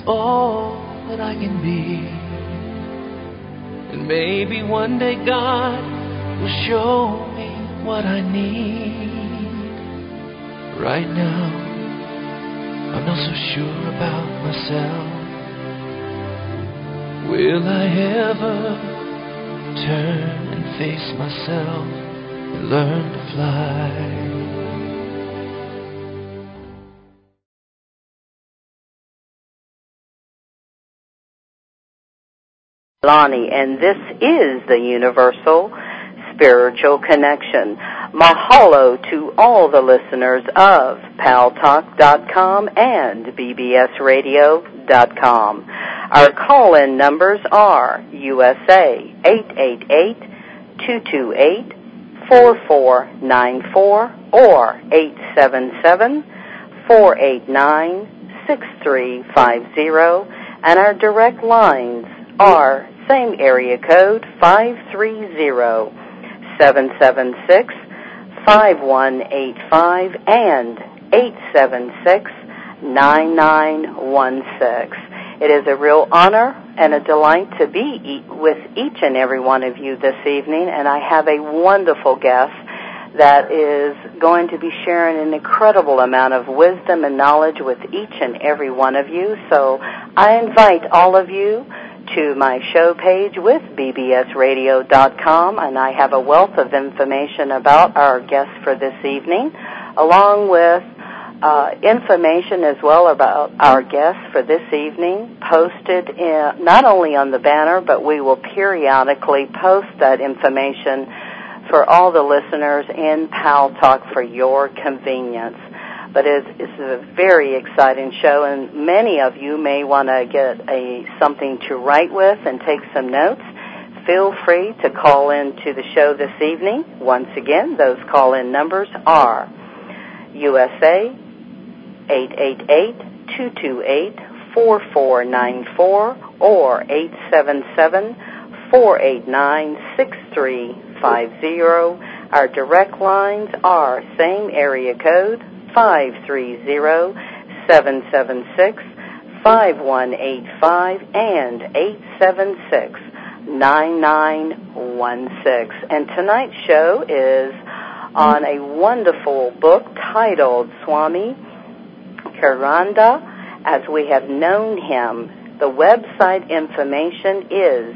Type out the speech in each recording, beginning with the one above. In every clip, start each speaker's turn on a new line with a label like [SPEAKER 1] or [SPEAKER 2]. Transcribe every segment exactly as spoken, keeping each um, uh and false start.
[SPEAKER 1] all that I can be. And maybe one day God will show me what I need. Right now, I'm not so sure about myself. Will I ever turn and face myself and learn to fly?
[SPEAKER 2] Lonnie, and this is the Universal Spiritual Connection. Mahalo to all the listeners of pal talk dot com and b b s radio dot com. Our call-in numbers are U S A eight eight eight, two two eight, four four nine four or eight seven seven, four eight nine, six three five zero, and our direct lines are same area code five three zero, seven seven six, five one eight five and eight seven six, nine nine one six. It is a real honor and a delight to be with each and every one of you this evening, and I have a wonderful guest that is going to be sharing an incredible amount of wisdom and knowledge with each and every one of you. So I invite all of you to my show page with b b s radio dot com, and I have a wealth of information about our guest for this evening, along with uh, information as well about our guest for this evening posted in, not only on the banner, but we will periodically post that information for all the listeners in Pal Talk for your convenience. But it's, it's a very exciting show, and many of you may want to get a something to write with and take some notes. Feel free to call in to the show this evening. Once again, those call-in numbers are U S A eight eight eight, two two eight, four four nine four or eight seven seven, four eight nine, six three five zero. Our direct lines are same area code five three zero, seven seven six, five one eight five and eight seven six, nine nine one six. And tonight's show is on a wonderful book titled Swami Karanda, as we have known him. The website information is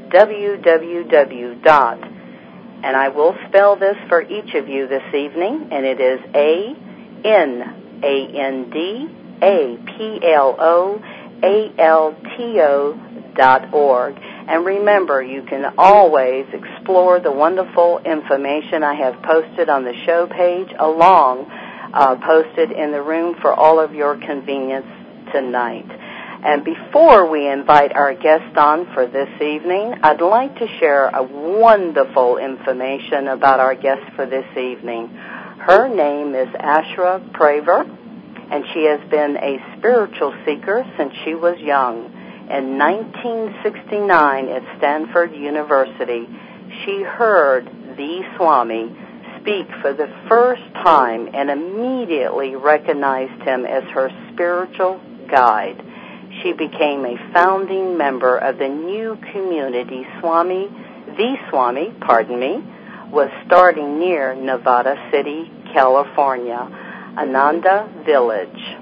[SPEAKER 2] www dot, and I will spell this for each of you this evening, and it is A N A N D A P L O A L T O dot org. And remember, you can always explore the wonderful information I have posted on the show page, along uh, posted in the room for all of your convenience tonight. And before we invite our guest on for this evening, I'd like to share a wonderful information about our guest for this evening. Her name is Ashra Praver, and she has been a spiritual seeker since she was young. In nineteen sixty-nine at Stanford University, she heard the Swami speak for the first time and immediately recognized him as her spiritual guide. She became a founding member of the new community Swami, the Swami, pardon me, was starting near Nevada City, California, Ananda Village.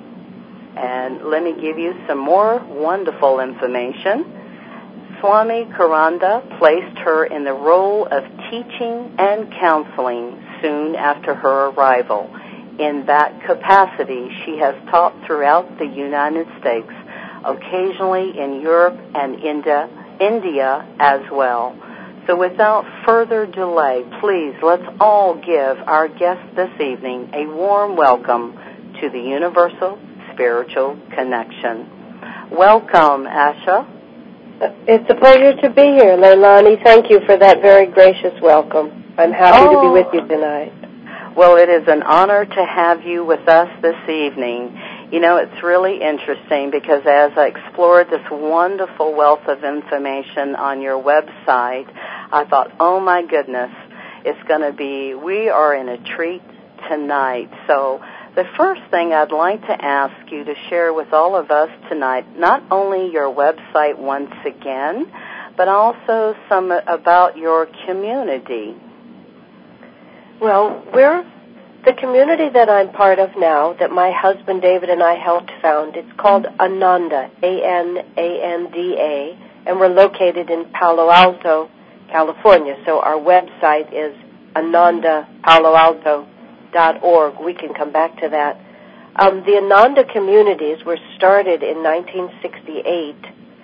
[SPEAKER 2] And let me give you some more wonderful information. Swami Karanda placed her in the role of teaching and counseling soon after her arrival. In that capacity, she has taught throughout the United States, occasionally in Europe and India, India as well. So without further delay, please, let's all give our guest this evening a warm welcome to the Universal Spiritual Connection. Welcome, Asha.
[SPEAKER 3] It's a pleasure to be here, Leilani. Thank you for that very gracious welcome. I'm happy oh. to be with you tonight.
[SPEAKER 2] Well, it is an honor to have you with us this evening. You know, it's really interesting because as I explored this wonderful wealth of information on your website, I thought, oh my goodness, it's going to be, we are in a treat tonight. So The first thing I'd like to ask you to share with all of us tonight, not only your website once again, but also some about your community.
[SPEAKER 3] Well, we're the community that I'm part of now, that my husband David and I helped found. It's called Ananda, A N A N D A, and we're located in Palo Alto, California. So our website is ananda palo alto dot org. We can come back to that. Um, the Ananda communities were started in nineteen sixty-eight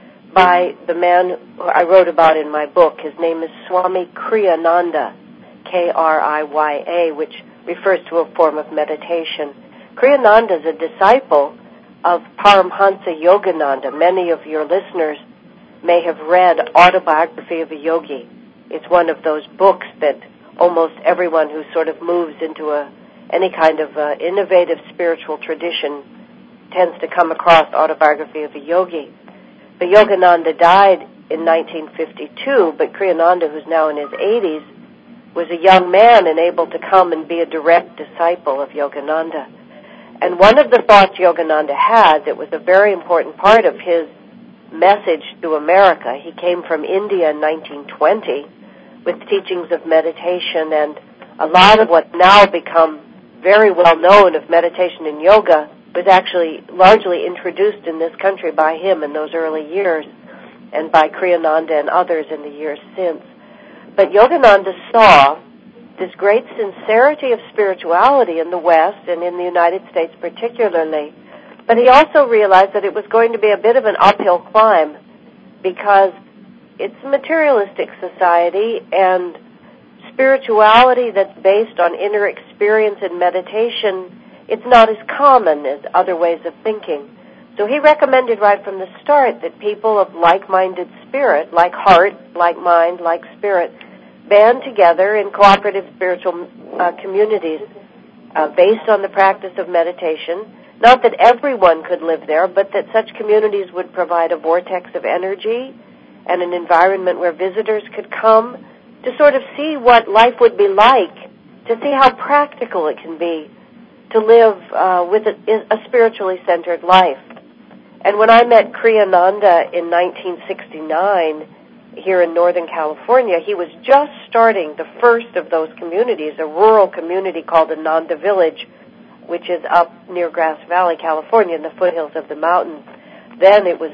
[SPEAKER 3] by the man who I wrote about in my book. His name is Swami Kriyananda, K R I Y A, which refers to a form of meditation. Kriyananda is a disciple of Paramhansa Yogananda. Many of your listeners may have read Autobiography of a Yogi. It's one of those books that almost everyone who sort of moves into a any kind of uh, innovative spiritual tradition tends to come across Autobiography of a Yogi. But Yogananda died in nineteen fifty-two, but Kriyananda, who's now in his eighties, was a young man and able to come and be a direct disciple of Yogananda. And one of the thoughts Yogananda had that was a very important part of his message to America, he came from India in nineteen twenty with teachings of meditation, and a lot of what's now become very well known of meditation and yoga was actually largely introduced in this country by him in those early years and by Kriyananda and others in the years since. But Yogananda saw this great sincerity of spirituality in the West and in the United States particularly, but he also realized that it was going to be a bit of an uphill climb because it's a materialistic society, and spirituality that's based on inner experience and meditation, it's not as common as other ways of thinking. So he recommended right from the start that people of like-minded spirit, like heart, like mind, like spirit, band together in cooperative spiritual uh, communities uh, based on the practice of meditation. Not that everyone could live there, but that such communities would provide a vortex of energy and an environment where visitors could come to sort of see what life would be like, to see how practical it can be to live uh, with a, a spiritually centered life. And when I met Kriyananda in nineteen sixty-nine here in Northern California, he was just starting the first of those communities, a rural community called Ananda Village, which is up near Grass Valley, California, in the foothills of the mountains. Then it was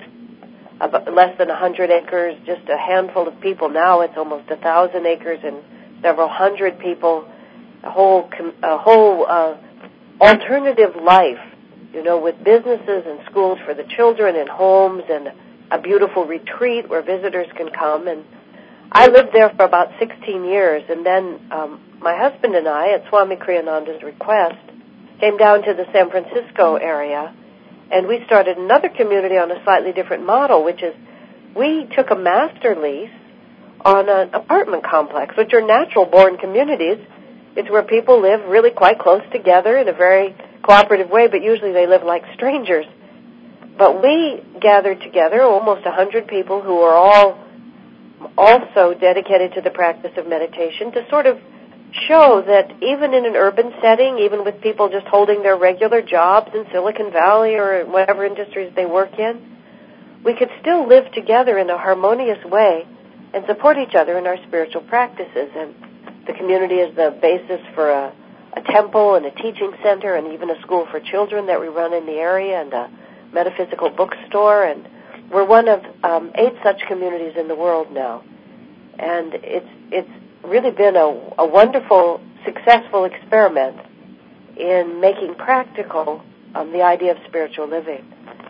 [SPEAKER 3] about less than one hundred acres, just a handful of people. Now it's almost one thousand acres and several hundred people, a whole a whole uh, alternative life, you know, with businesses and schools for the children and homes and a beautiful retreat where visitors can come. And I lived there for about sixteen years, and then um, my husband and I, at Swami Kriyananda's request, came down to the San Francisco area, and we started another community on a slightly different model, which is we took a master lease on an apartment complex, which are natural-born communities. It's where people live really quite close together in a very cooperative way, but usually they live like strangers. But we gathered together almost one hundred people who are all also dedicated to the practice of meditation to sort of show that even in an urban setting, even with people just holding their regular jobs in Silicon Valley or whatever industries they work in, we could still live together in a harmonious way and support each other in our spiritual practices. And the community is the basis for a, a temple and a teaching center and even a school for children that we run in the area and a metaphysical bookstore. And we're one of um, eight such communities in the world now. And it's it's really been a, a wonderful, successful experiment in making practical um, the idea of spiritual living.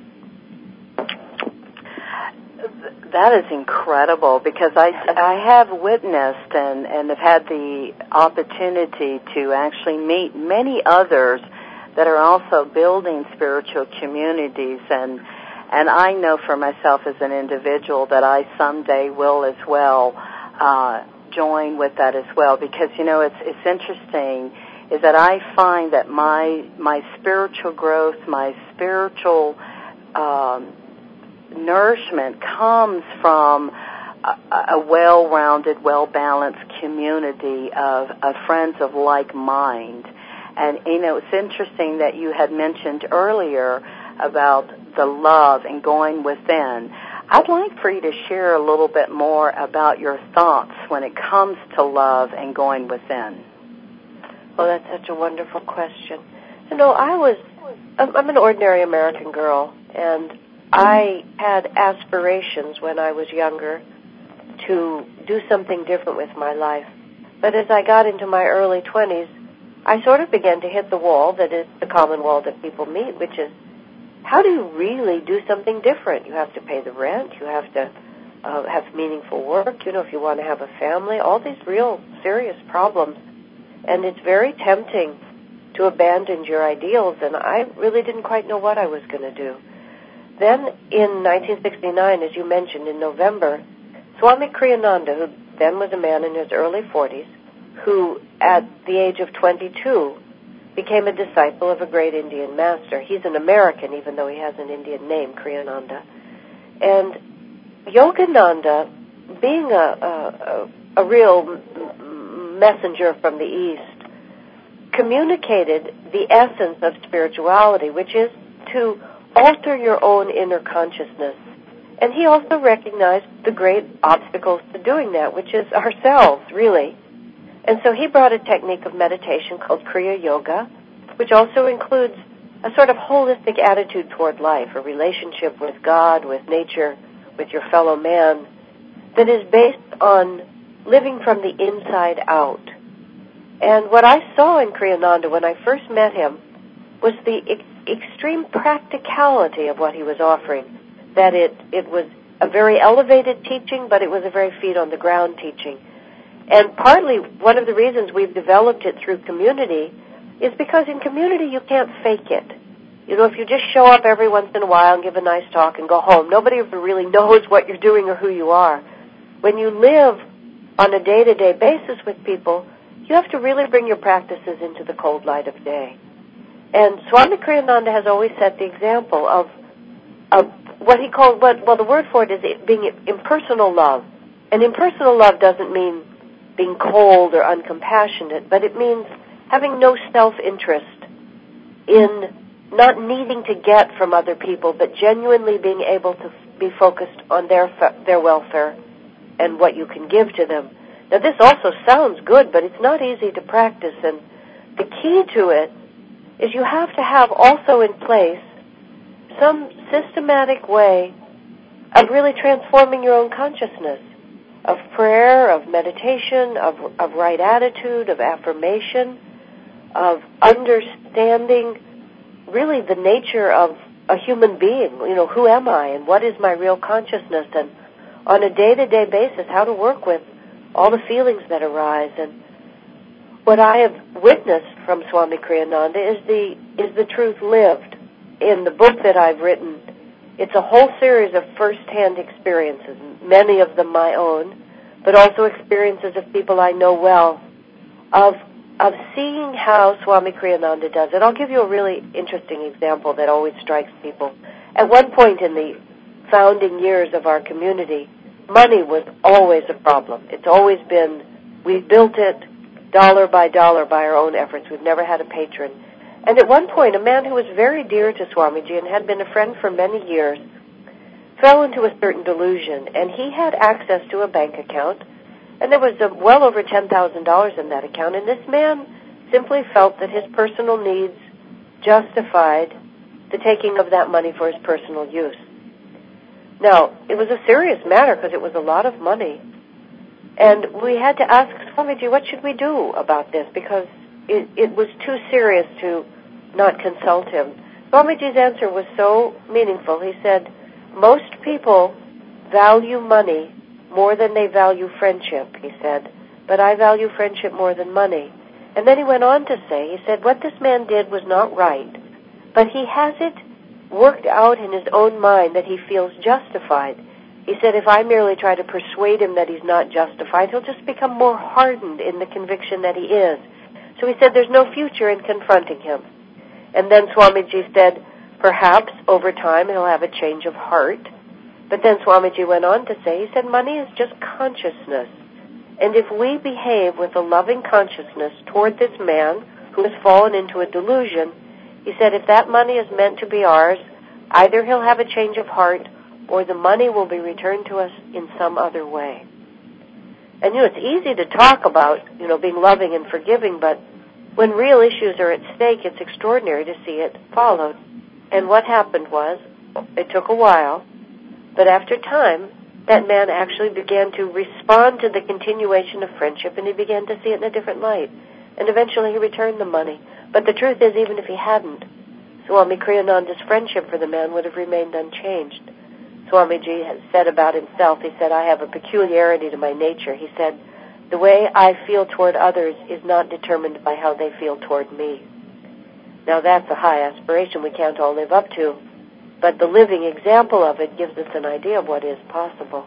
[SPEAKER 2] That is incredible, because I, I have witnessed and, and have had the opportunity to actually meet many others that are also building spiritual communities, and and I know for myself as an individual that I someday will as well uh, join with that as well, because, you know, it's it's interesting is that I find that my my spiritual growth, my spiritual um, nourishment comes from a, a well-rounded, well-balanced community of, of friends of like mind. And, you know, it's interesting that you had mentioned earlier about the love and going within. I'd like for you to share a little bit more about your thoughts when it comes to love and going within.
[SPEAKER 3] Well, that's such a wonderful question. You know, I was, I'm an ordinary American girl, and I had aspirations when I was younger to do something different with my life. But as I got into my early twenties, I sort of began to hit the wall that is the common wall that people meet, which is, how do you really do something different? You have to pay the rent. You have to uh, have meaningful work. You know, if you want to have a family, all these real serious problems. And it's very tempting to abandon your ideals, and I really didn't quite know what I was going to do. Then in nineteen sixty-nine, as you mentioned, in November, Swami Kriyananda, who then was a man in his early forties, who at the age of twenty-two became a disciple of a great Indian master. He's an American, even though he has an Indian name, Kriyananda. And Yogananda, being a, a, a real messenger from the East, communicated the essence of spirituality, which is to alter your own inner consciousness. And he also recognized the great obstacles to doing that, which is ourselves, really. And so he brought a technique of meditation called Kriya Yoga, which also includes a sort of holistic attitude toward life, a relationship with God, with nature, with your fellow man, that is based on living from the inside out. And what I saw in Kriyananda when I first met him was the ex- extreme practicality of what he was offering, that it, it was a very elevated teaching, but it was a very feet-on-the-ground teaching. And partly one of the reasons we've developed it through community is because in community you can't fake it. You know, if you just show up every once in a while and give a nice talk and go home, nobody really knows what you're doing or who you are. When you live on a day-to-day basis with people, you have to really bring your practices into the cold light of day. And Swami Kriyananda has always set the example of, of what he called, what, well, the word for it is it being impersonal love. And impersonal love doesn't mean being cold or uncompassionate, but it means having no self-interest in not needing to get from other people, but genuinely being able to be focused on their their welfare and what you can give to them. Now, this also sounds good, but it's not easy to practice, and the key to it is you have to have also in place some systematic way of really transforming your own consciousness, of prayer, of meditation, of, of right attitude, of affirmation, of understanding really the nature of a human being. You know, who am I and what is my real consciousness, and on a day-to-day basis how to work with all the feelings that arise. And what I have witnessed from Swami Kriyananda is the is the truth lived. In the book that I've written, it's a whole series of first-hand experiences, many of them my own, but also experiences of people I know well, of of seeing how Swami Kriyananda does it. I'll give you a really interesting example that always strikes people. At one point in the founding years of our community, money was always a problem. It's always been, we built it dollar by dollar by our own efforts. We've never had a patron. And at one point, a man who was very dear to Swamiji and had been a friend for many years fell into a certain delusion, and he had access to a bank account, and there was a, well over ten thousand dollars in that account, and this man simply felt that his personal needs justified the taking of that money for his personal use. Now, it was a serious matter because it was a lot of money, and we had to ask Swamiji, what should we do about this, because it, it was too serious to not consult him. Swamiji's answer was so meaningful. He said, most people value money more than they value friendship, he said, but I value friendship more than money. And then he went on to say, he said, what this man did was not right, but he has it worked out in his own mind that he feels justified. He said, if I merely try to persuade him that he's not justified, he'll just become more hardened in the conviction that he is. So he said, there's no future in confronting him. And then Swamiji said, perhaps over time he'll have a change of heart. But then Swamiji went on to say, he said, money is just consciousness. And if we behave with a loving consciousness toward this man who has fallen into a delusion, he said if that money is meant to be ours, either he'll have a change of heart or the money will be returned to us in some other way. And, you know, it's easy to talk about, you know, being loving and forgiving, but when real issues are at stake, it's extraordinary to see it followed. And what happened was, it took a while, but after time, that man actually began to respond to the continuation of friendship, and he began to see it in a different light. And eventually he returned the money. But the truth is, even if he hadn't, Swami Kriyananda's friendship for the man would have remained unchanged. Swamiji has said about himself, he said, I have a peculiarity to my nature. He said, the way I feel toward others is not determined by how they feel toward me. Now that's a high aspiration we can't all live up to, but the living example of it gives us an idea of what is possible.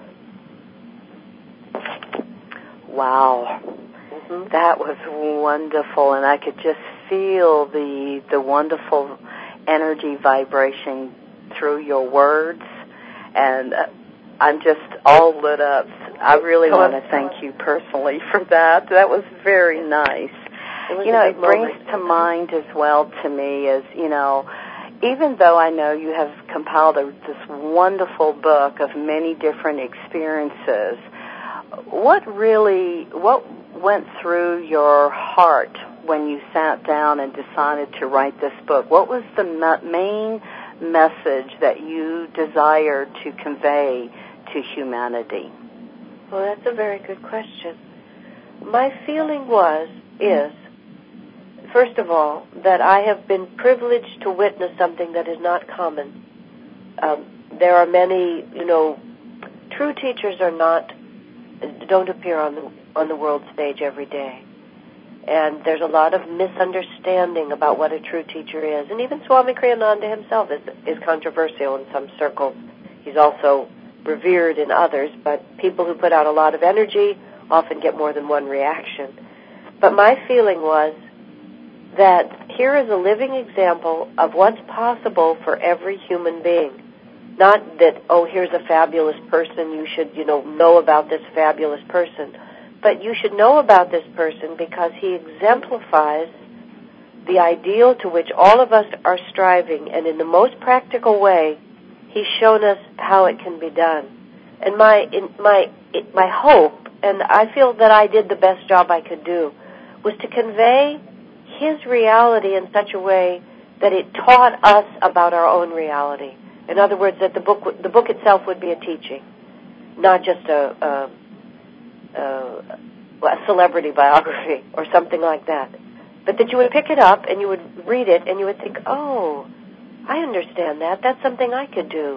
[SPEAKER 2] Wow. Mm-hmm. That was wonderful, and I could just feel the the wonderful energy vibration through your words, and uh, I'm just all lit up. I really oh, want to thank you personally for that. That was very nice. You know, it brings to mind as well to me is, you know, even though I know you have compiled a, this wonderful book of many different experiences, what really, what went through your heart when you sat down and decided to write this book? What was the main message that you desired to convey to humanity?
[SPEAKER 3] Well, that's a very good question. My feeling was, is, first of all, that I have been privileged to witness something that is not common. Um, there are many, you know, true teachers are not, don't appear on the on the world stage every day. And there's a lot of misunderstanding about what a true teacher is. And even Swami Kriyananda himself is, is controversial in some circles. He's also revered in others, but people who put out a lot of energy often get more than one reaction. But my feeling was that here is a living example of what's possible for every human being. Not that, oh, here's a fabulous person, you should, you know, know about this fabulous person. But you should know about this person because he exemplifies the ideal to which all of us are striving, and in the most practical way, he's shown us how it can be done. And my in, my it, my hope, and I feel that I did the best job I could do, was to convey his reality in such a way that it taught us about our own reality. In other words, that the book the book itself would be a teaching, not just a, a Uh, a celebrity biography or something like that. But that you would pick it up and you would read it and you would think, oh, I understand that. That's something I could do.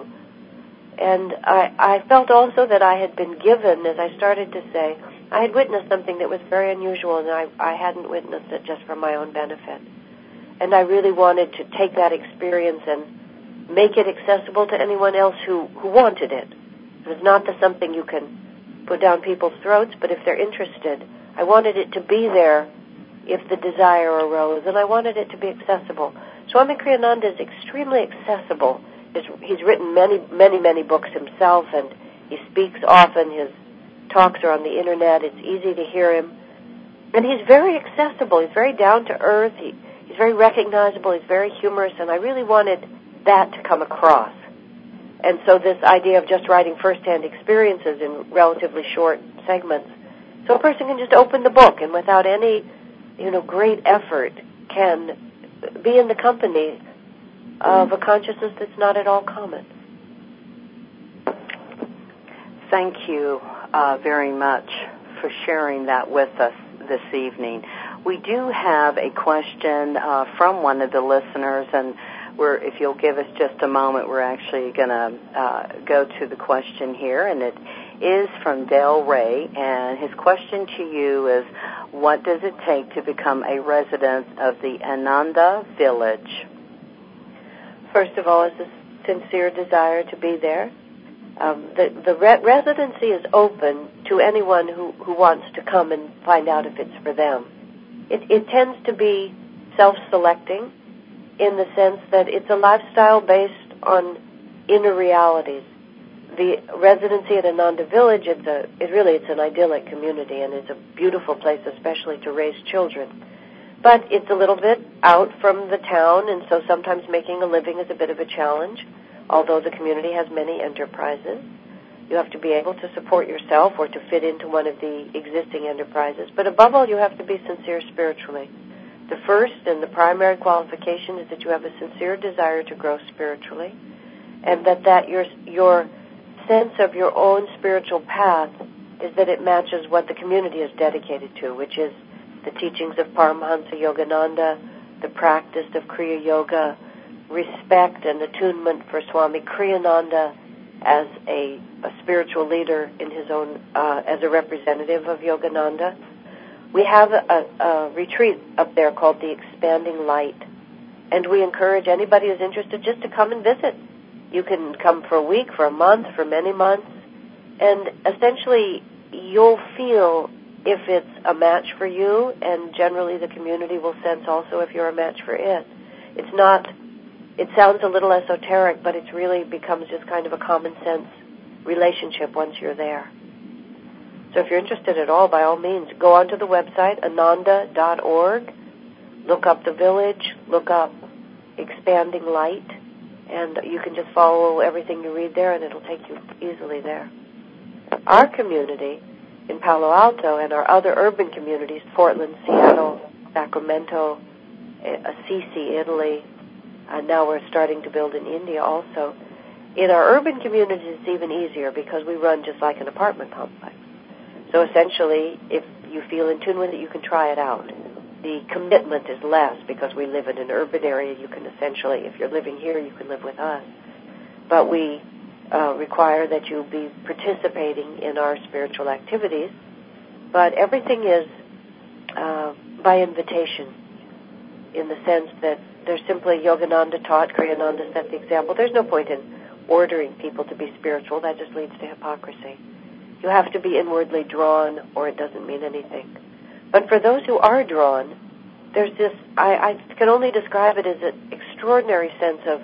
[SPEAKER 3] And I, I felt also that I had been given, as I started to say, I had witnessed something that was very unusual, and I, I hadn't witnessed it just for my own benefit. And I really wanted to take that experience and make it accessible to anyone else who, who wanted it. It was not the something you can put down people's throats, but if they're interested, I wanted it to be there if the desire arose, and I wanted it to be accessible. Swami Kriyananda is extremely accessible. He's written many, many, many books himself, and he speaks often. His talks are on the internet. It's easy to hear him. And he's very accessible. He's very down to earth. He, he's very recognizable. He's very humorous, and I really wanted that to come across. And so this idea of just writing first-hand experiences in relatively short segments, so a person can just open the book and without any, you know, great effort can be in the company of a consciousness that's not at all common.
[SPEAKER 2] Thank you uh, very much for sharing that with us this evening. We do have a question uh, from one of the listeners, and We're, if you'll give us just a moment, we're actually going to uh, go to the question here, and it is from Dale Ray, and his question to you is, what does it take to become a resident of the Ananda Village?
[SPEAKER 3] First of all, it's a sincere desire to be there. Um, the the re- residency is open to anyone who, who wants to come and find out if it's for them. It, it tends to be self-selecting, in the sense that it's a lifestyle based on inner realities. The residency at Ananda Village, it's a, it really it's an idyllic community, and it's a beautiful place, especially to raise children. but it's a little bit out from the town, and so sometimes making a living is a bit of a challenge, although the community has many enterprises. You have to be able to support yourself or to fit into one of the existing enterprises. But above all, you have to be sincere spiritually. The first and the primary qualification is that you have a sincere desire to grow spiritually, and that, that your, your sense of your own spiritual path is that it matches what the community is dedicated to, which is the teachings of Paramahansa Yogananda, the practice of Kriya Yoga, respect and attunement for Swami Kriyananda as a, a spiritual leader in his own, uh, as a representative of Yogananda. We have a, a retreat up there called the Expanding Light, and we encourage anybody who's interested just to come and visit. You can come for a week, for a month, for many months, and essentially you'll feel if it's a match for you, and generally the community will sense also if you're a match for it. It's not, it sounds a little esoteric, but it really becomes just kind of a common sense relationship once you're there. So if you're interested at all, by all means, go onto the website, ananda dot org, look up the village, look up Expanding Light, and you can just follow everything you read there, and it'll take you easily there. Our community in Palo Alto and our other urban communities, Portland, Seattle, Sacramento, Assisi, Italy, and now we're starting to build in India also. In our urban communities, it's even easier because we run just like an apartment complex. So essentially, if you feel in tune with it, you can try it out. The commitment is less because we live in an urban area. You can essentially, if you're living here, you can live with us. But we uh, require that you be participating in our spiritual activities. But everything is uh, by invitation, in the sense that there's simply Yogananda taught, Kriyananda set the example. There's no point in ordering people to be spiritual. That just leads to hypocrisy. You have to be inwardly drawn, or it doesn't mean anything. But for those who are drawn, there's this, I, I can only describe it as an extraordinary sense of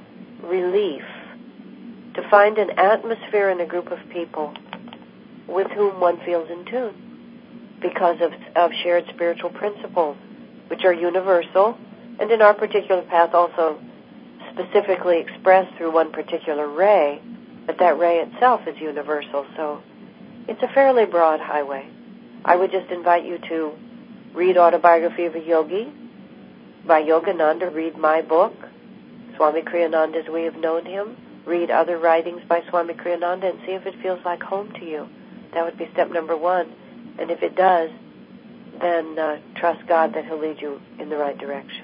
[SPEAKER 3] relief to find an atmosphere in a group of people with whom one feels in tune because of, of shared spiritual principles, which are universal, and in our particular path also specifically expressed through one particular ray, but that ray itself is universal. So it's a fairly broad highway. I would just invite you to read Autobiography of a Yogi by Yogananda, read my book, Swami Kriyananda as We Have Known Him, read other writings by Swami Kriyananda and see if it feels like home to you. That would be step number one. And if it does, then uh, trust God that He'll lead you in the right direction.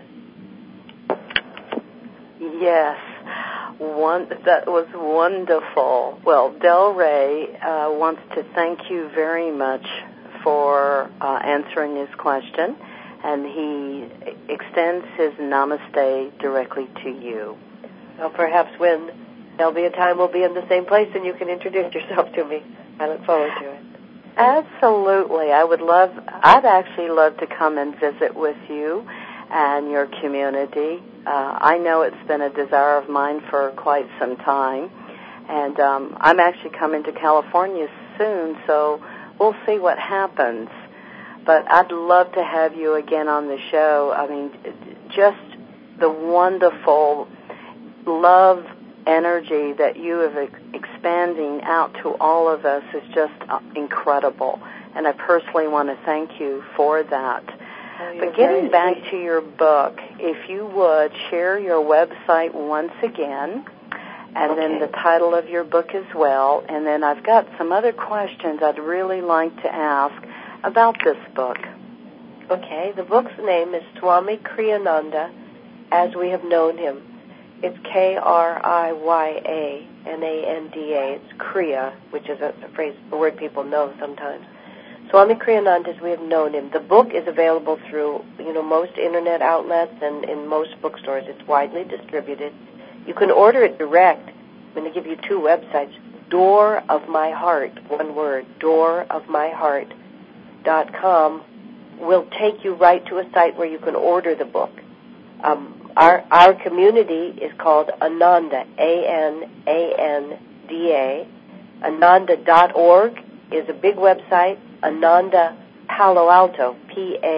[SPEAKER 2] Yes. One, that was wonderful. Well, Del Rey uh, wants to thank you very much for uh, answering his question, and he extends his namaste directly to you.
[SPEAKER 3] Well, perhaps when there'll be a time we'll be in the same place and you can introduce yourself to me. I look forward to it.
[SPEAKER 2] Absolutely. I would love, I'd actually love to come and visit with you and your community. Uh, I know it's been a desire of mine for quite some time, and um, I'm actually coming to California soon, so we'll see what happens. But I'd love to have you again on the show. I mean, just the wonderful love energy that you have ex- expanding out to all of us is just uh, incredible, and I personally want to thank you for that.
[SPEAKER 3] Oh,
[SPEAKER 2] but getting back sweet. to your book, if you would share your website once again, and okay. then the title of your book as well, and then I've got some other questions I'd really like to ask about this book.
[SPEAKER 3] Okay, the book's name is Swami Kriyananda as We Have Known Him. It's K R I Y A N A N D A. It's Kriya, which is a, a phrase, a word people know sometimes. Swami Kriyananda as We Have Known Him. The book is available through, you know, most internet outlets and in most bookstores. It's widely distributed. You can order it direct. I'm going to give you two websites. Door of My Heart, one word, door of my heart dot com will take you right to a site where you can order the book. Um, our our community is called Ananda, A N A N D A. Ananda dot org is a big website. Ananda Palo Alto, P A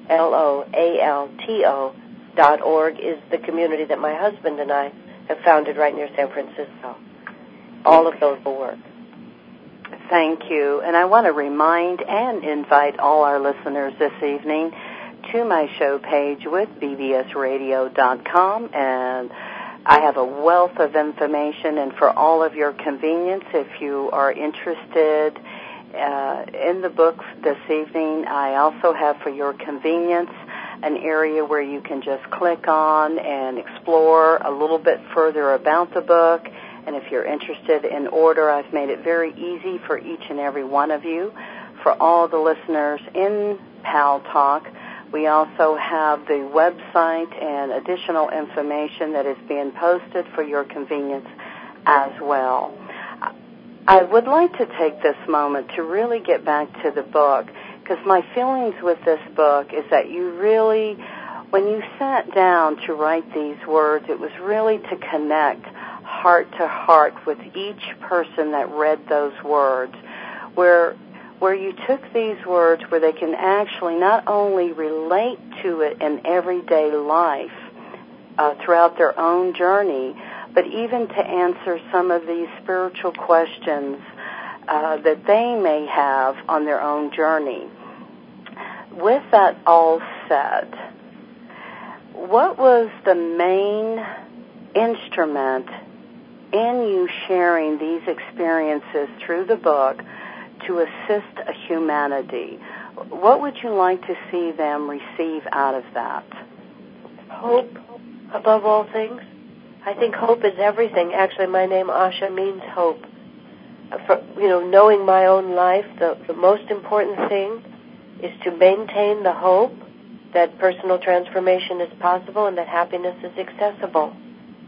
[SPEAKER 3] L O A L T O dot org, is the community that my husband and I have founded right near San Francisco. All of those will work.
[SPEAKER 2] Thank you. And I want to remind and invite all our listeners this evening to my show page with b b s radio dot com, and I have a wealth of information, and for all of your convenience, if you are interested uh, in the book this evening, I also have for your convenience an area where you can just click on and explore a little bit further about the book. And if you're interested in order, I've made it very easy for each and every one of you. For all the listeners in Pal Talk, we also have the website and additional information that is being posted for your convenience as well. I would like to take this moment to really get back to the book, because my feelings with this book is that you really, when you sat down to write these words, it was really to connect heart to heart with each person that read those words, where where you took these words where they can actually not only relate to it in everyday life uh, throughout their own journey, but even to answer some of these spiritual questions uh, that they may have on their own journey. With that all said, what was the main instrument in you sharing these experiences through the book to assist a humanity? What would you like to see them receive out of that?
[SPEAKER 3] Hope, above all things. I think hope is everything. Actually, my name, Asha, means hope. For, you know, knowing my own life, the, the most important thing is to maintain the hope that personal transformation is possible and that happiness is accessible.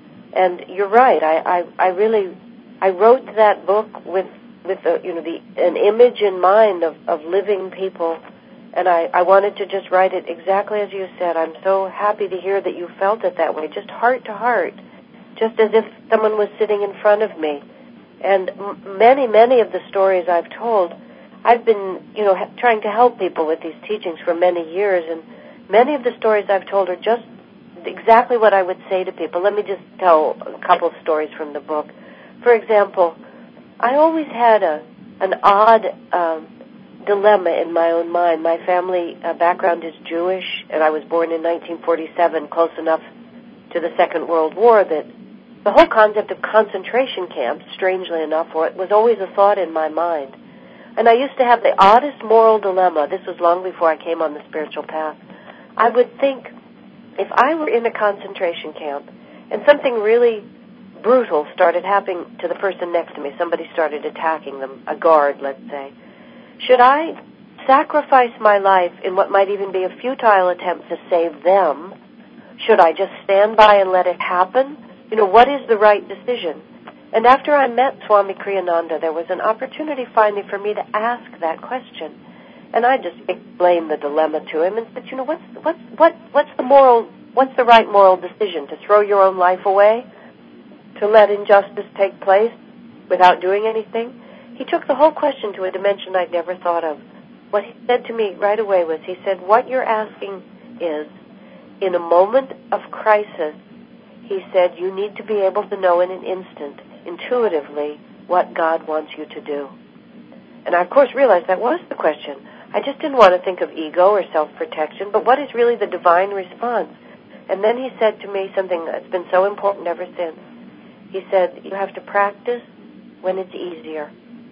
[SPEAKER 3] And you're right. I, I, I really, I wrote that book with, with a, you know, the an image in mind of, of living people, and I, I wanted to just write it exactly as you said. I'm so happy to hear that you felt it that way, just heart to heart, just as if someone was sitting in front of me. And m- many, many of the stories I've told, I've been, you know, ha- trying to help people with these teachings for many years, and many of the stories I've told are just exactly what I would say to people. Let me just tell a couple of stories from the book. For example, I always had a an odd uh, dilemma in my own mind. My family uh, background is Jewish, and I was born in nineteen forty-seven, close enough to the Second World War that the whole concept of concentration camps, strangely enough, was always a thought in my mind. And I used to have the oddest moral dilemma. This was long before I came on the spiritual path. I would think, if I were in a concentration camp and something really brutal started happening to the person next to me, somebody started attacking them, a guard, let's say, should I sacrifice my life in what might even be a futile attempt to save them? Should I just stand by and let it happen? You know, what is the right decision? And after I met Swami Kriyananda, there was an opportunity finally for me to ask that question. And I just explained the dilemma to him and said, you know, what's what's what what's the moral what's the right moral decision? To throw your own life away? To let injustice take place without doing anything? He took the whole question to a dimension I'd never thought of. What he said to me right away was, he said, what you're asking is, in a moment of crisis, he said, you need to be able to know in an instant, intuitively, what God wants you to do. And I, of course, realized that was the question. I just didn't want to think of ego or self-protection, but what is really the divine response? And then he said to me something that's been so important ever since. He said, you have to practice when it's easier,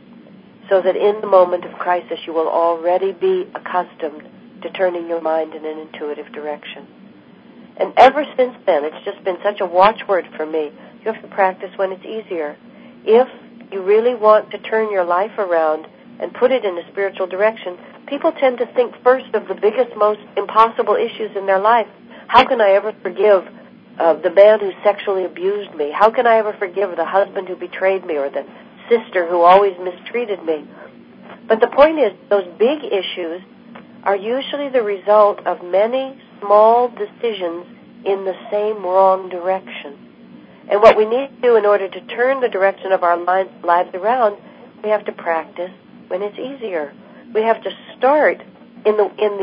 [SPEAKER 3] so that in the moment of crisis you will already be accustomed to turning your mind in an intuitive direction. And ever since then, it's just been such a watchword for me. You have to practice when it's easier. If you really want to turn your life around and put it in a spiritual direction, people tend to think first of the biggest, most impossible issues in their life. How can I ever forgive uh, the man who sexually abused me? How can I ever forgive the husband who betrayed me or the sister who always mistreated me? But the point is, those big issues are usually the result of many small decisions in the same wrong direction. And what we need to do in order to turn the direction of our lives around, we have to practice when it's easier. We have to start in the in the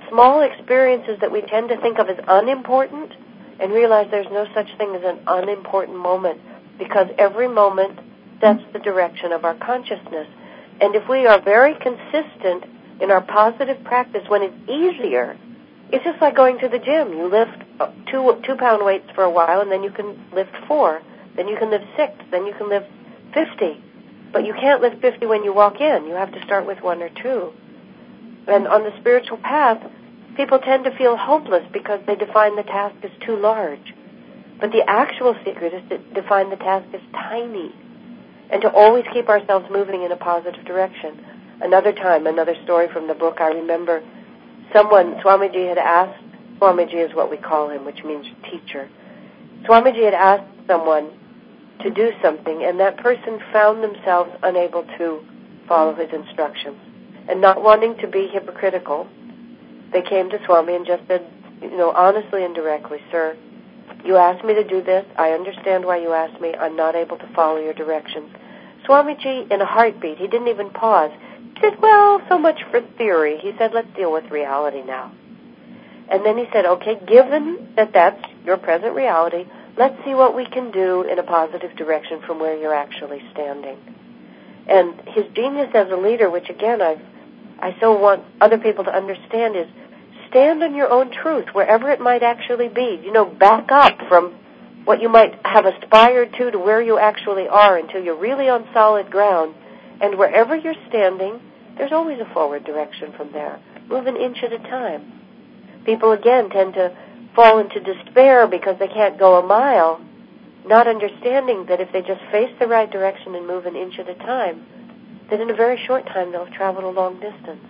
[SPEAKER 3] small experiences that we tend to think of as unimportant and realize there's no such thing as an unimportant moment, because every moment sets the direction of our consciousness. And if we are very consistent in our positive practice, when it's easier, it's just like going to the gym. You lift two two pound weights for a while, and then you can lift four. Then you can lift six. Then you can lift fifty. But you can't lift fifty when you walk in. You have to start with one or two. And on the spiritual path, people tend to feel hopeless because they define the task as too large. But the actual secret is to define the task as tiny and to always keep ourselves moving in a positive direction. Another time, another story from the book, I remember someone, Swamiji had asked, Swamiji is what we call him, which means teacher. Swamiji had asked someone to do something, and that person found themselves unable to follow his instructions. And not wanting to be hypocritical, they came to Swami and just said, you know, honestly and directly, sir, you asked me to do this. I understand why you asked me. I'm not able to follow your directions. Swamiji, in a heartbeat, he didn't even pause. He said, well, so much for theory. He said, let's deal with reality now. And then he said, okay, given that that's your present reality, let's see what we can do in a positive direction from where you're actually standing. And his genius as a leader, which again I've, I so want other people to understand, is stand on your own truth, wherever it might actually be. You know, back up from what you might have aspired to to where you actually are until you're really on solid ground. And wherever you're standing, there's always a forward direction from there. Move an inch at a time. People, again, tend to fall into despair because they can't go a mile, not understanding that if they just face the right direction and move an inch at a time, that in a very short time they'll have traveled a long distance.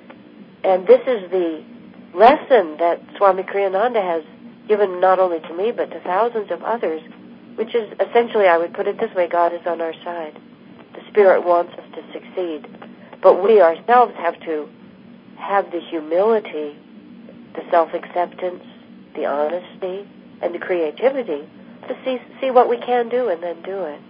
[SPEAKER 3] And this is the lesson that Swami Kriyananda has given not only to me but to thousands of others, which is essentially, I would put it this way, God is on our side. The Spirit wants us to succeed. But we ourselves have to have the humility, the self-acceptance, the honesty, and the creativity to see see what we can do and then do it.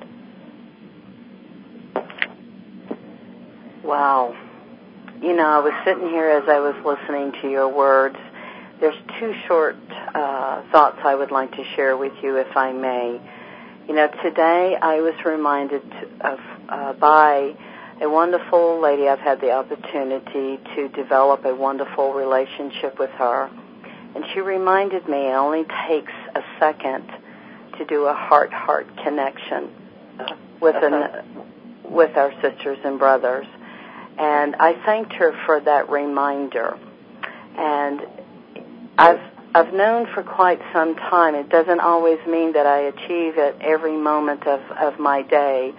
[SPEAKER 2] Wow. You know, I was sitting here as I was listening to your words. There's two short uh, thoughts I would like to share with you, if I may. You know, today I was reminded of uh, by a wonderful lady. I've had the opportunity to develop a wonderful relationship with her. And she reminded me it only takes a second to do a heart-heart connection with an, with our sisters and brothers. And I thanked her for that reminder. And I've I've known for quite some time, it doesn't always mean that I achieve it every moment of, of my day,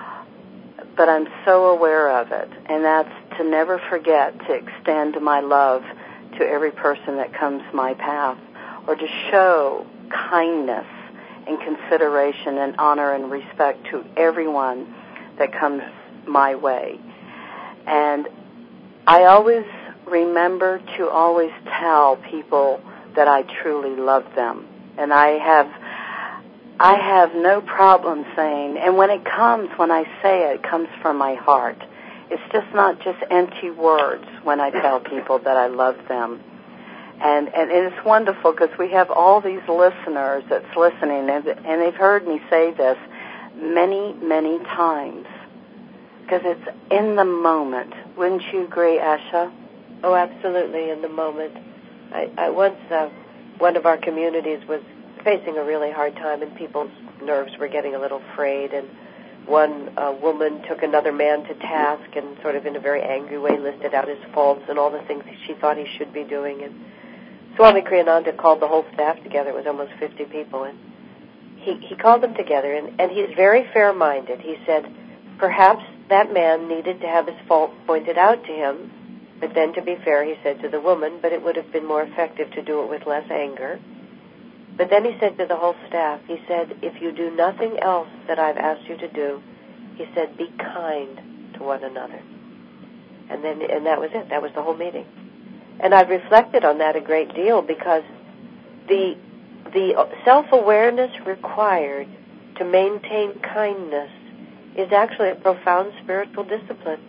[SPEAKER 2] but I'm so aware of it. And that's to never forget to extend my love to every person that comes my path, or to show kindness and consideration and honor and respect to everyone that comes my way. And I always remember to always tell people that I truly love them. And I have I have no problem saying, and when it comes, when I say it, it comes from my heart. It's just not just empty words when I tell people that I love them. And and it's wonderful because we have all these listeners that's listening, and, and they've heard me say this many, many times because it's in the moment. Wouldn't you agree, Asha?
[SPEAKER 3] Oh, absolutely, in the moment. I, I once, uh, one of our communities was facing a really hard time, and people's nerves were getting a little frayed, and one uh, woman took another man to task and sort of in a very angry way listed out his faults and all the things she thought he should be doing. And Swami Kriyananda called the whole staff together. It was almost fifty people. And he, he called them together, and, and he's very fair-minded. He said, perhaps that man needed to have his fault pointed out to him, but then to be fair, he said to the woman, but it would have been more effective to do it with less anger. But then he said to the whole staff, he said, if you do nothing else that I've asked you to do, he said, be kind to one another. And then, and that was it. That was the whole meeting. And I've reflected on that a great deal because the the self-awareness required to maintain kindness is actually a profound spiritual discipline.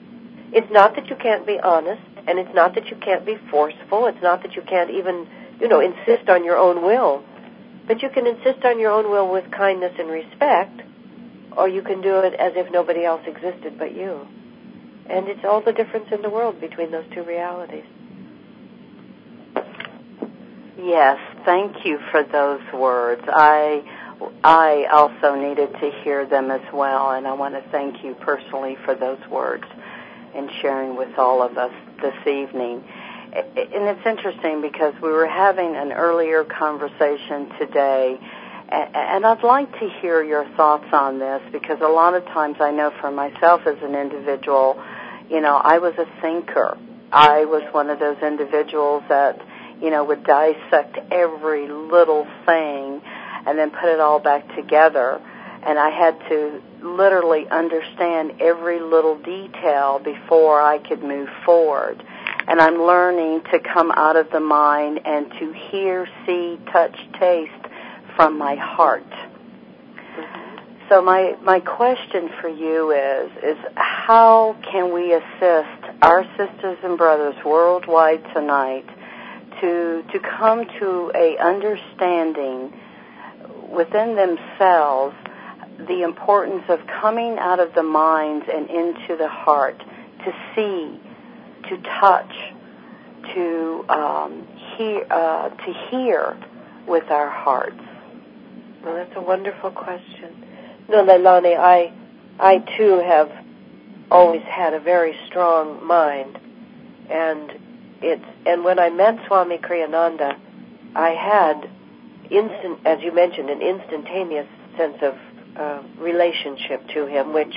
[SPEAKER 3] It's not that you can't be honest, and it's not that you can't be forceful. It's not that you can't even, you know, insist on your own will. But you can insist on your own will with kindness and respect, or you can do it as if nobody else existed but you. And it's all the difference in the world between those two realities.
[SPEAKER 2] Yes, thank you for those words. I I also needed to hear them as well, and I want to thank you personally for those words and sharing with all of us this evening. And it's interesting because we were having an earlier conversation today, and I'd like to hear your thoughts on this, because a lot of times I know for myself as an individual, you know, I was a thinker. I was one of those individuals that, you know, would dissect every little thing and then put it all back together. And I had to literally understand every little detail before I could move forward. And I'm learning to come out of the mind and to hear, see, touch, taste from my heart. So my, my question for you is, is how can we assist our sisters and brothers worldwide tonight to to come to a understanding within themselves the importance of coming out of the minds and into the heart, to see, to touch, to um, hear, uh, to hear with our hearts?
[SPEAKER 3] Well, that's a wonderful question. No, Leilani, I, I too have always had a very strong mind, and it's and when I met Swami Kriyananda, I had instant, as you mentioned, an instantaneous sense of uh, relationship to him, which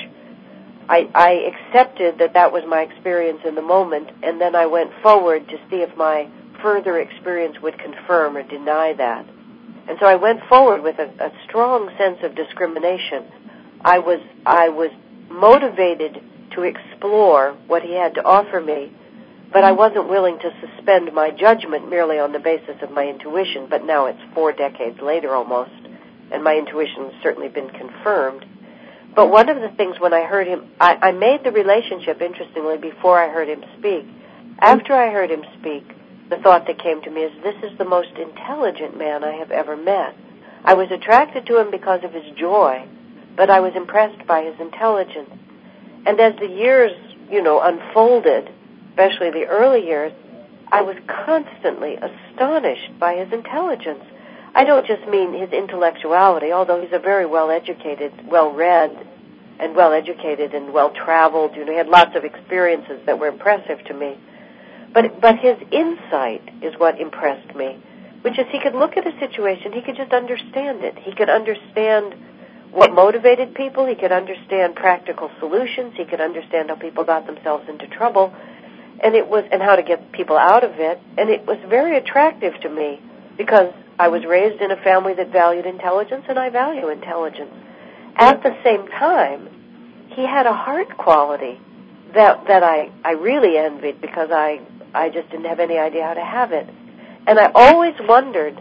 [SPEAKER 3] I, I accepted that that was my experience in the moment, and then I went forward to see if my further experience would confirm or deny that. And so I went forward with a, a strong sense of discrimination. I was I was motivated to explore what he had to offer me, but I wasn't willing to suspend my judgment merely on the basis of my intuition. But now it's four decades later almost, and my intuition has certainly been confirmed. But one of the things when I heard him, I, I made the relationship, interestingly, before I heard him speak. After I heard him speak, the thought that came to me is, this is the most intelligent man I have ever met. I was attracted to him because of his joy, but I was impressed by his intelligence. And as the years, you know, unfolded, especially the early years, I was constantly astonished by his intelligence. I don't just mean his intellectuality, although he's a very well-educated, well-read, and well-educated and well-traveled. You know, he had lots of experiences that were impressive to me. But but his insight is what impressed me, which is he could look at a situation, he could just understand it. He could understand what motivated people, he could understand practical solutions, he could understand how people got themselves into trouble, and it was and how to get people out of it. And it was very attractive to me because I was raised in a family that valued intelligence, and I value intelligence. At the same time, he had a heart quality that that I, I really envied, because I, I just didn't have any idea how to have it. And I always wondered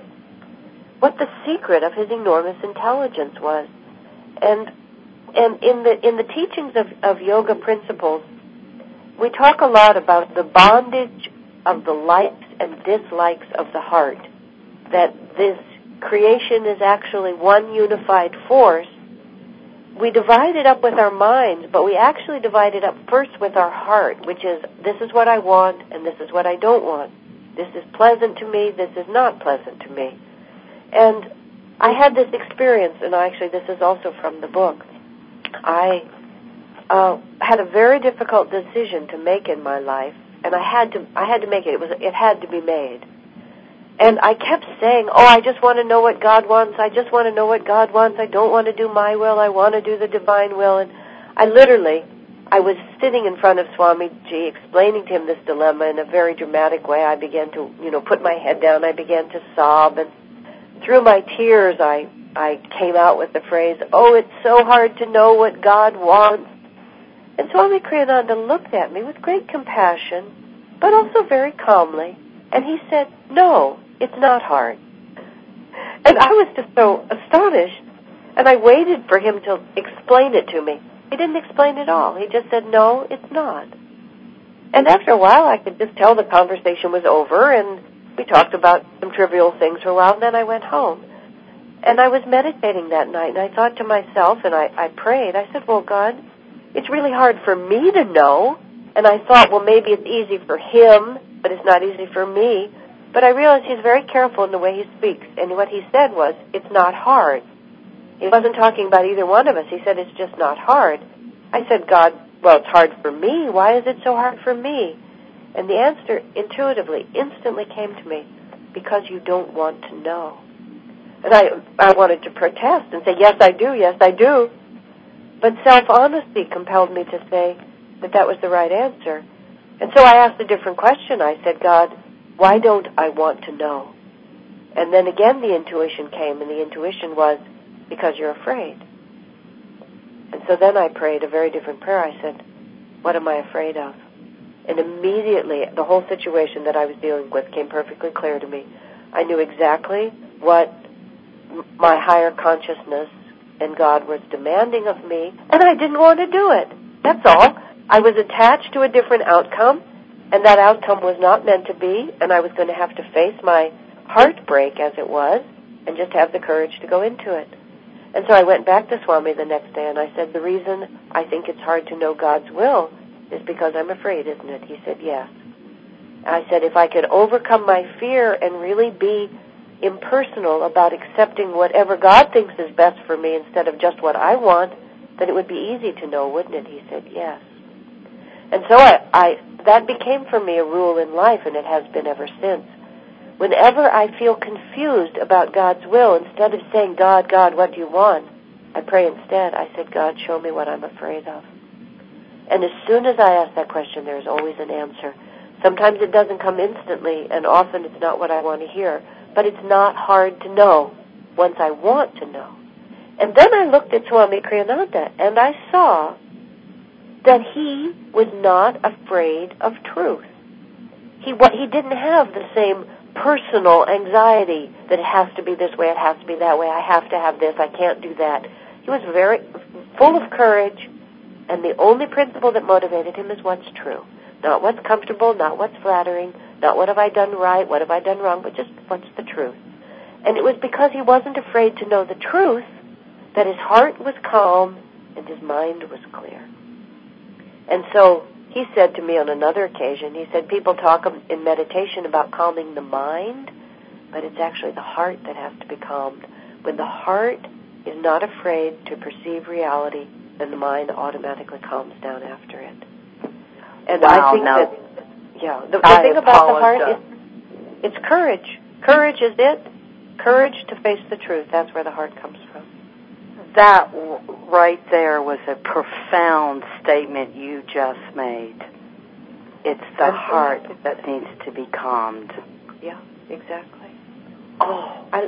[SPEAKER 3] what the secret of his enormous intelligence was. And and in the in the teachings of, of yoga principles, we talk a lot about the bondage of the likes and dislikes of the heart, that this creation is actually one unified force. We divide it up with our minds, but we actually divide it up first with our heart, which is, this is what I want and this is what I don't want. This is pleasant to me, this is not pleasant to me. And I had this experience, and actually this is also from the book. I uh, had a very difficult decision to make in my life, and I had to I had to make it. It was it had to be made. And I kept saying, oh, I just want to know what God wants. I just want to know what God wants. I don't want to do my will. I want to do the divine will. And I literally, I was sitting in front of Swamiji explaining to him this dilemma in a very dramatic way. I began to, you know, put my head down. I began to sob. And through my tears, I, I came out with the phrase, oh, it's so hard to know what God wants. And Swami Kriyananda looked at me with great compassion, but also very calmly. And he said, no, it's not hard. And I was just so astonished, and I waited for him to explain it to me. He didn't explain it all. He just said, no, it's not. And after a while, I could just tell the conversation was over, and we talked about some trivial things for a while, and then I went home. And I was meditating that night, and I thought to myself, and I, I prayed, I said, well, God, it's really hard for me to know. And I thought, well, maybe it's easy for him, but it's not easy for me. But I realized he's very careful in the way he speaks. And what he said was, it's not hard. He wasn't talking about either one of us. He said, it's just not hard. I said, God, well, it's hard for me. Why is it so hard for me? And the answer intuitively, instantly came to me, because you don't want to know. And I, I wanted to protest and say, yes, I do, yes, I do. But self-honesty compelled me to say that that was the right answer. And so I asked a different question. I said, God, why don't I want to know? And then again the intuition came, and the intuition was, because you're afraid. And so then I prayed a very different prayer. I said, what am I afraid of? And immediately the whole situation that I was dealing with came perfectly clear to me. I knew exactly what my higher consciousness and God was demanding of me, and I didn't want to do it. That's all. I was attached to a different outcome, and that outcome was not meant to be, and I was going to have to face my heartbreak as it was and just have the courage to go into it. And so I went back to Swami the next day, and I said, the reason I think it's hard to know God's will is because I'm afraid, isn't it? He said, yes. I said, if I could overcome my fear and really be impersonal about accepting whatever God thinks is best for me instead of just what I want, then it would be easy to know, wouldn't it? He said, yes. And so I, I that became for me a rule in life, and it has been ever since. Whenever I feel confused about God's will, instead of saying, God, God, what do you want? I pray instead. I said, God, show me what I'm afraid of. And as soon as I ask that question, there's always an answer. Sometimes it doesn't come instantly, and often it's not what I want to hear. But it's not hard to know once I want to know. And then I looked at Swami Kriyananda, and I saw that he was not afraid of truth. He, he didn't have the same personal anxiety that it has to be this way, it has to be that way, I have to have this, I can't do that. He was very full of courage, and the only principle that motivated him is what's true. Not what's comfortable, not what's flattering, not what have I done right, what have I done wrong, but just what's the truth. And it was because he wasn't afraid to know the truth that his heart was calm and his mind was clear. And so he said to me on another occasion, he said, people talk in meditation about calming the mind, but it's actually the heart that has to be calmed. When the heart is not afraid to perceive reality, then the mind automatically calms down after it. And
[SPEAKER 2] wow,
[SPEAKER 3] I think
[SPEAKER 2] no.
[SPEAKER 3] that, yeah, the, the thing about the heart is it's courage. Courage is it. Courage to face the truth. That's where the heart comes from.
[SPEAKER 2] That right there was a profound statement you just made. It's the
[SPEAKER 3] Absolutely.
[SPEAKER 2] heart that needs to be calmed.
[SPEAKER 3] Yeah, exactly.
[SPEAKER 2] Oh,
[SPEAKER 3] I,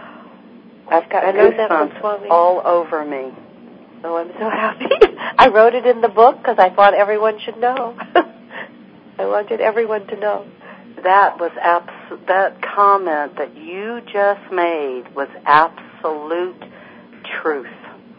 [SPEAKER 3] I've got
[SPEAKER 2] I
[SPEAKER 3] learned that from Swami.
[SPEAKER 2] All over me.
[SPEAKER 3] Oh, I'm so happy. I wrote it in the book because I thought everyone should know. I wanted everyone to know.
[SPEAKER 2] That was abs- that comment that you just made was absolute truth.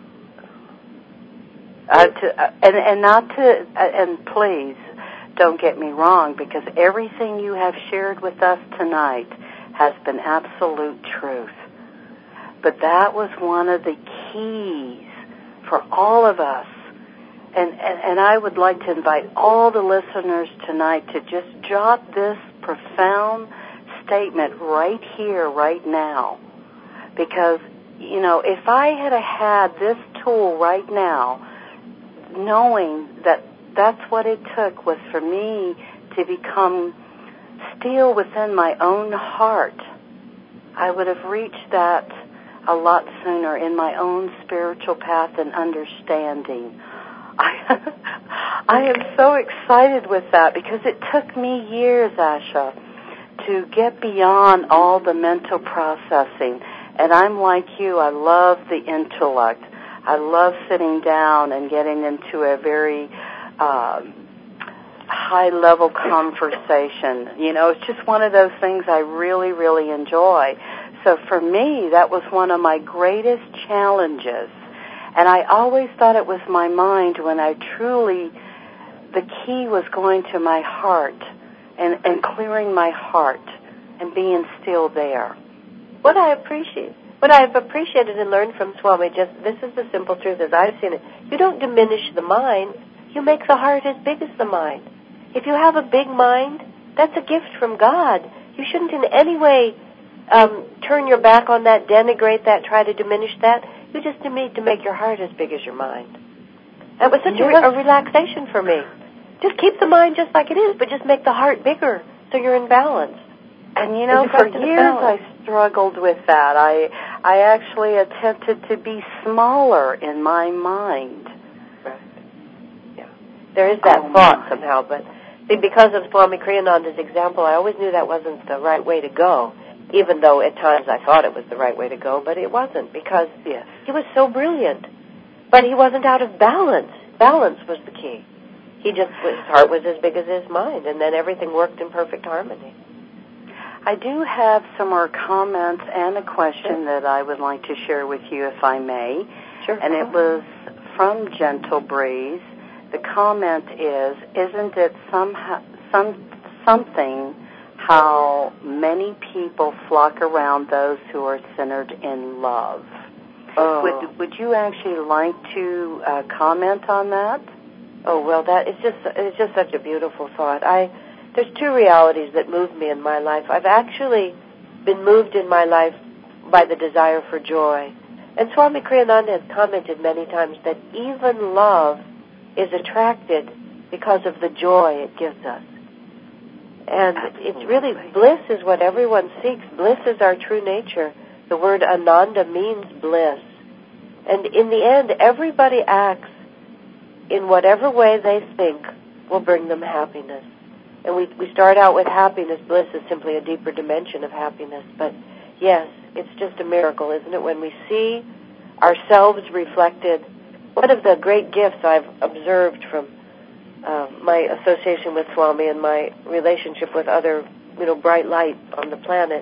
[SPEAKER 2] Uh, to, uh, and, and not to, uh, and please don't get me wrong, because everything you have shared with us tonight has been absolute truth. But that was one of the keys for all of us. And, and, and I would like to invite all the listeners tonight to just jot this profound statement right here, right now. Because, you know, if I had had this tool right now, knowing that that's what it took was for me to become still within my own heart, I would have reached that a lot sooner in my own spiritual path and understanding. I, I am so excited with that because it took me years, Asha, to get beyond all the mental processing. And I'm like you, I love the intellect. I love sitting down and getting into a very um, high-level conversation. You know, it's just one of those things I really, really enjoy. So for me, that was one of my greatest challenges. And I always thought it was my mind when I truly the key was going to my heart and, and clearing my heart and being still there.
[SPEAKER 3] What I appreciate, what I've appreciated and learned from Swami, just this is the simple truth as I've seen it. You don't diminish the mind. You make the heart as big as the mind. If you have a big mind, that's a gift from God. You shouldn't in any way um, turn your back on that, denigrate that, try to diminish that. You just need to make your heart as big as your mind. That was such a, re- a relaxation for me. Just keep the mind just like it is, but just make the heart bigger so you're in balance.
[SPEAKER 2] And, you know, for years I struggled with that. I I actually attempted to be smaller in my mind.
[SPEAKER 3] Right. Yeah. There is that
[SPEAKER 2] oh
[SPEAKER 3] thought
[SPEAKER 2] my.
[SPEAKER 3] somehow, but see, because of Swami Kriyananda's example, I always knew that wasn't the right way to go, even though at times I thought it was the right way to go, but it wasn't, because
[SPEAKER 2] yes.
[SPEAKER 3] he was so brilliant. But he wasn't out of balance. Balance was the key. He just, his heart was as big as his mind, and then everything worked in perfect harmony.
[SPEAKER 2] I do have some more comments and a question sure. that I would like to share with you, if I may.
[SPEAKER 3] Sure.
[SPEAKER 2] And it was from Gentle Breeze. The comment is, isn't it somehow, some, something how many people flock around those who are centered in love?
[SPEAKER 3] Oh.
[SPEAKER 2] Would, would you actually like to uh, comment on that?
[SPEAKER 3] Oh, well, that it's just it's just such a beautiful thought. I there's two realities that move me in my life. I've actually been moved in my life by the desire for joy. And Swami Kriyananda has commented many times that even love is attracted because of the joy it gives us. And
[SPEAKER 2] Absolutely.
[SPEAKER 3] It's really, bliss is what everyone seeks. Bliss is our true nature. The word Ananda means bliss. And in the end, everybody acts in whatever way they think will bring them happiness. And we we start out with happiness. Bliss is simply a deeper dimension of happiness. But yes, it's just a miracle, isn't it, when we see ourselves reflected. One of the great gifts I've observed from uh, my association with Swami and my relationship with other, you know, bright light on the planet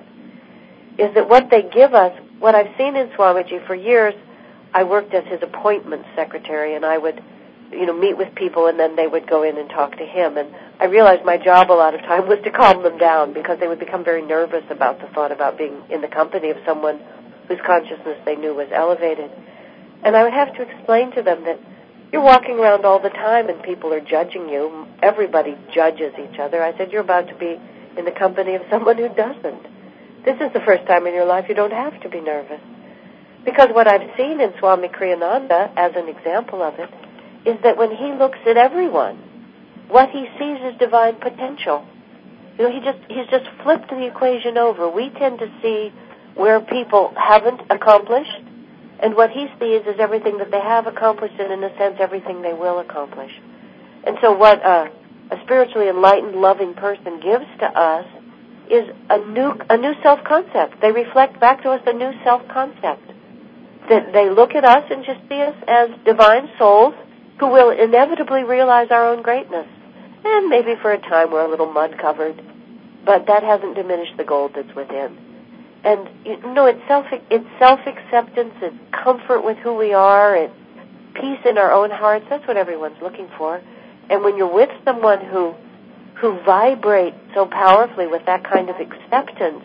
[SPEAKER 3] is that what they give us, what I've seen in Swamiji for years, I worked as his appointment secretary, and I would, you know, meet with people, and then they would go in and talk to him. And I realized my job a lot of time was to calm them down, because they would become very nervous about the thought about being in the company of someone whose consciousness they knew was elevated. And I would have to explain to them that you're walking around all the time and people are judging you. Everybody judges each other. I said, you're about to be in the company of someone who doesn't. This is the first time in your life you don't have to be nervous. Because what I've seen in Swami Kriyananda, as an example of it, is that when he looks at everyone, what he sees is divine potential. You know, he just he's just flipped the equation over. We tend to see where people haven't accomplished, and what he sees is everything that they have accomplished, and in a sense, everything they will accomplish. And so what a, a spiritually enlightened, loving person gives to us is a new a new self-concept. They reflect back to us a new self-concept. That they look at us and just see us as divine souls who will inevitably realize our own greatness. And maybe for a time we're a little mud-covered, but that hasn't diminished the gold that's within. And, you know, it's, self, it's self-acceptance, it's comfort with who we are, it's peace in our own hearts. That's what everyone's looking for. And when you're with someone who who vibrates so powerfully with that kind of acceptance,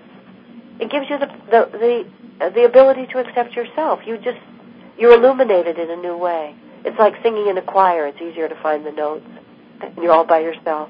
[SPEAKER 3] it gives you the the the, the ability to accept yourself. You just, you're illuminated in a new way. It's like singing in a choir. It's easier to find the notes. And you're all by yourself.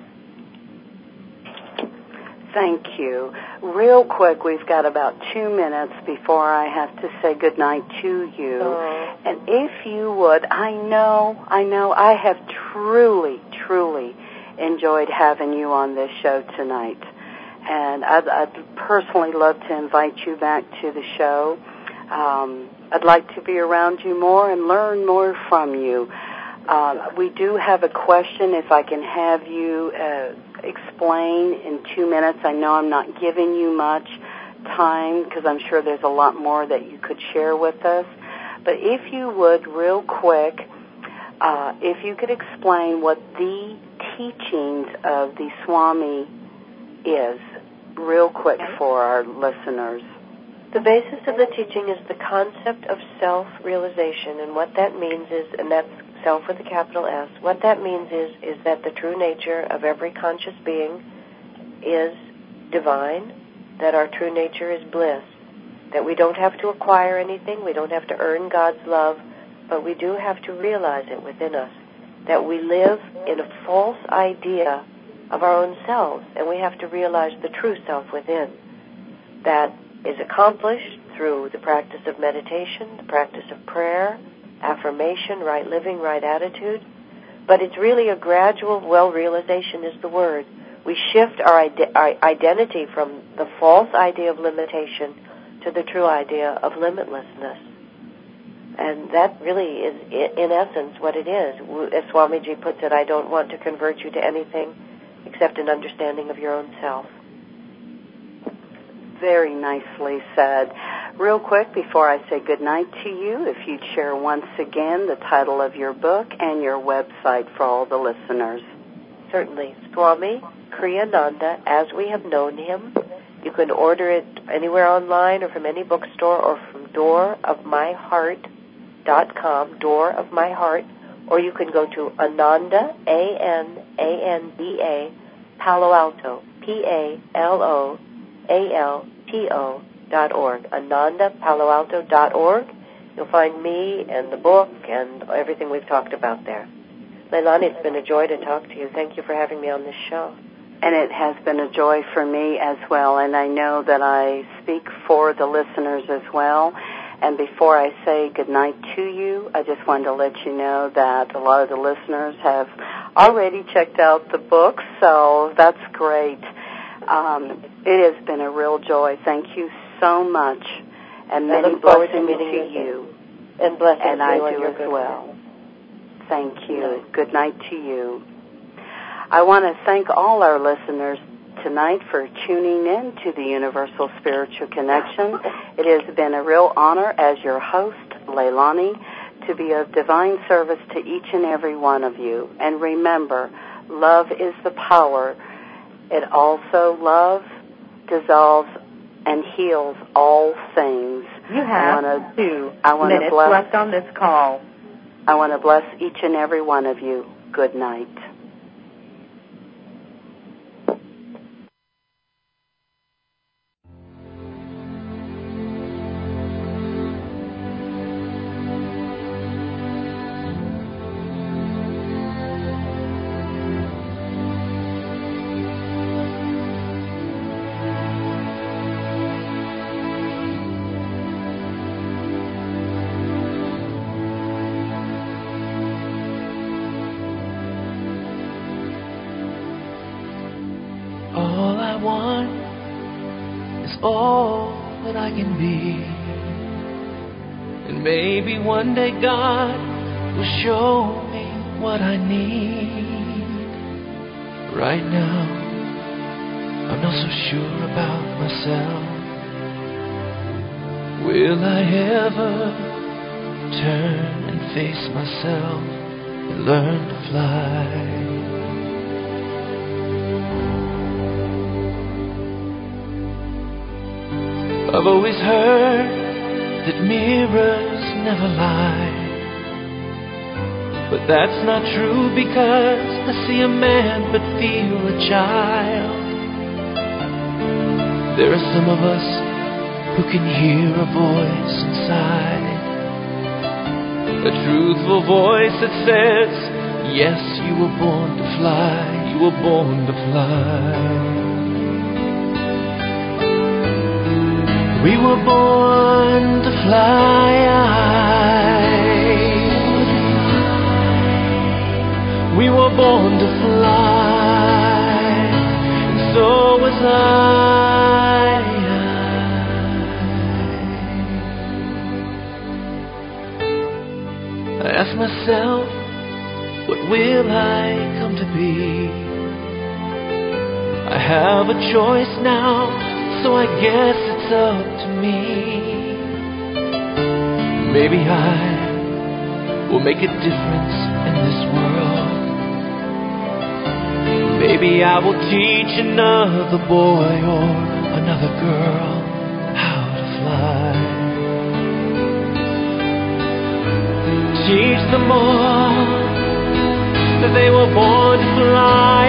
[SPEAKER 2] Thank you. Real quick, we've got about two minutes before I have to say goodnight to you.
[SPEAKER 3] Oh.
[SPEAKER 2] And if you would, I know, I know, I have truly, truly enjoyed having you on this show tonight. And I'd, I'd personally love to invite you back to the show. Um, I'd like to be around you more and learn more from you. Uh, we do have a question, if I can have you uh, explain in two minutes. I know I'm not giving you much time because I'm sure there's a lot more that you could share with us. But if you would, real quick, uh, if you could explain what the teachings of the Swami is, real quick for our listeners.
[SPEAKER 3] The basis of the teaching is the concept of self-realization, and what that means is, and that's self with a capital S. What that means is, is that the true nature of every conscious being is divine, that our true nature is bliss, that we don't have to acquire anything, we don't have to earn God's love, but we do have to realize it within us, that we live in a false idea of our own selves, and we have to realize the true self within. That is accomplished through the practice of meditation, the practice of prayer, affirmation, right living, right attitude, but it's really a gradual, well, realization is the word. We shift our, ide- our identity from the false idea of limitation to the true idea of limitlessness. And that really is, in essence, what it is. As Swamiji puts it, I don't want to convert you to anything except an understanding of your own self.
[SPEAKER 2] Very nicely said. Real quick, before I say goodnight to you, if you'd share once again the title of your book and your website for all the listeners.
[SPEAKER 3] Certainly. Swami Kriyananda, As We Have Known Him. You can order it anywhere online or from any bookstore or from door of my heart dot com, Door of My Heart, or you can go to Ananda, A N A N D A, Palo Alto, P A L O A L T O dot org, Ananda Palo Alto dot org. You'll find me and the book and everything we've talked about there. Leilani, it's been a joy to talk to you. Thank you for having me on this show.
[SPEAKER 2] And it has been a joy for me as well, and I know that I speak for the listeners as well. And before I say goodnight to you, I just wanted to let you know that a lot of the listeners have already checked out the book, so that's great. Um, it has been a real joy. Thank you so much, and many blessings to, to you.
[SPEAKER 3] And blessings
[SPEAKER 2] and
[SPEAKER 3] to
[SPEAKER 2] I
[SPEAKER 3] you
[SPEAKER 2] do
[SPEAKER 3] and
[SPEAKER 2] as well. Thank you. Good night to you. I want to thank all our listeners tonight for tuning in to the Universal Spiritual Connection. It has been a real honor as your host, Leilani, to be of divine service to each and every one of you. And remember, love is the power. It also, love dissolves and heals all things.
[SPEAKER 4] You have
[SPEAKER 2] I wanna,
[SPEAKER 4] two
[SPEAKER 2] I wanna
[SPEAKER 4] minutes
[SPEAKER 2] bless,
[SPEAKER 4] left on this call.
[SPEAKER 2] I want to bless each and every one of you. Good night.
[SPEAKER 1] All I want is all that I can be. And maybe one day God will show me what I need. Right now, I'm not so sure about myself. Will I ever turn and face myself and learn to fly? I've always heard that mirrors never lie, but that's not true because I see a man but feel a child. There are some of us who can hear a voice inside, a truthful voice that says, yes, you were born to fly, you were born to fly. We were born to fly. We were born to fly, and so was I. I ask myself, what will I come to be? I have a choice now, so I guess it's up to me. Maybe I will make a difference in this world. Maybe I will teach another boy or another girl how to fly. teach them all that they were born to fly,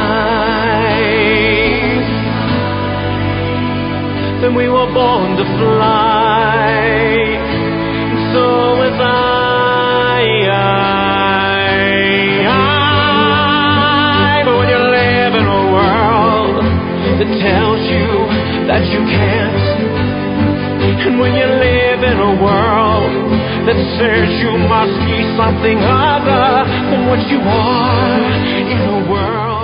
[SPEAKER 1] then we were born to fly, and so was I. I, I. But when you live in a world that tells you that you can't, and when you live in a world that says you must be something other than what you are, in a world